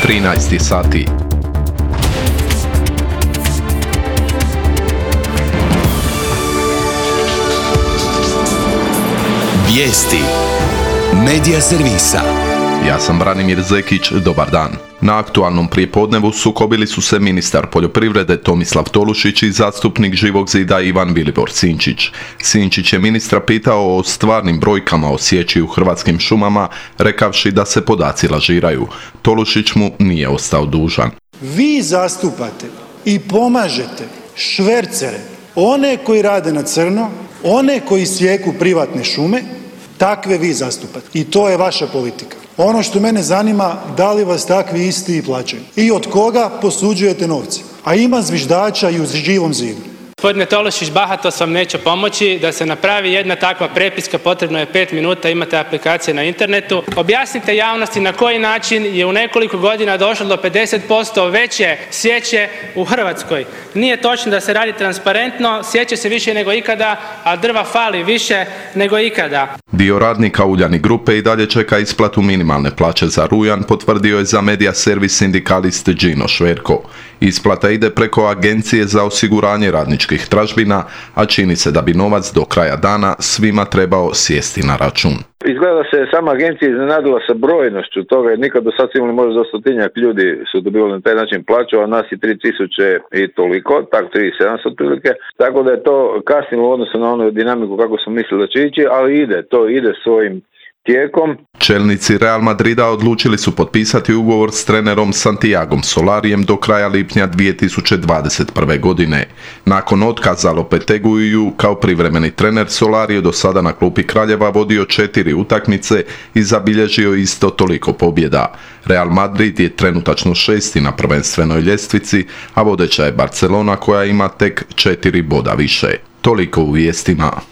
13 sati. Vijesti Medija servisa. Ja sam Branimir Zekić, dobar dan. Na aktualnom prijepodnevu sukobili su se ministar poljoprivrede Tomislav Tolušić i zastupnik Živog zida Ivan Vilibor Sinčić. Sinčić je ministra pitao o stvarnim brojkama o sječi u hrvatskim šumama, rekavši da se podaci lažiraju. Tolušić mu nije ostao dužan. Vi zastupate i pomažete švercere, one koji rade na crno, one koji sijeku privatne šume, takve vi zastupate. I to je vaša politika. Ono što mene zanima, da li vas takvi isti i plaćaju? I od koga posuđujete novce? A ima zviždača i u Živom zidu. Gospodine Tolušić, bahatost vam neće pomoći. Da se napravi jedna takva prepiska potrebno je 5 minuta, imate aplikacije na internetu. Objasnite javnosti na koji način je u nekoliko godina došlo do 50% veće sječe u Hrvatskoj. Nije točno da se radi transparentno, sječe se više nego ikada, a drva fali više nego ikada. Dio radnika Uljanik grupe i dalje čeka isplatu minimalne plaće za rujan, potvrdio je za medija servis sindikalist Đino Šverko. Isplata ide preko Agencije za osiguranje radničkih tražbina, a čini se da bi novac do kraja dana svima trebao sjesti na račun. Izgleda da se sama agencija iznenadila sa brojnošću toga, jer nikad do sad su imali možda 100-tinjak ljudi su dobivali na taj način plaću, a nas je 3000 i toliko, tako 3700 otprilike, tako da je to kasnilo u odnosu na onu dinamiku kako smo mislili da će ići, ali to ide svojim tijekom. Čelnici Real Madrida odlučili su potpisati ugovor s trenerom Santiagom Solarijem do kraja lipnja 2021. godine. Nakon otkaza Lopeteguiju kao privremeni trener, Solari je do sada na klupi Kraljeva vodio 4 utakmice i zabilježio isto toliko pobjeda. Real Madrid je trenutačno 6. na prvenstvenoj ljestvici, a vodeća je Barcelona koja ima tek 4 boda više. Toliko u vijestima.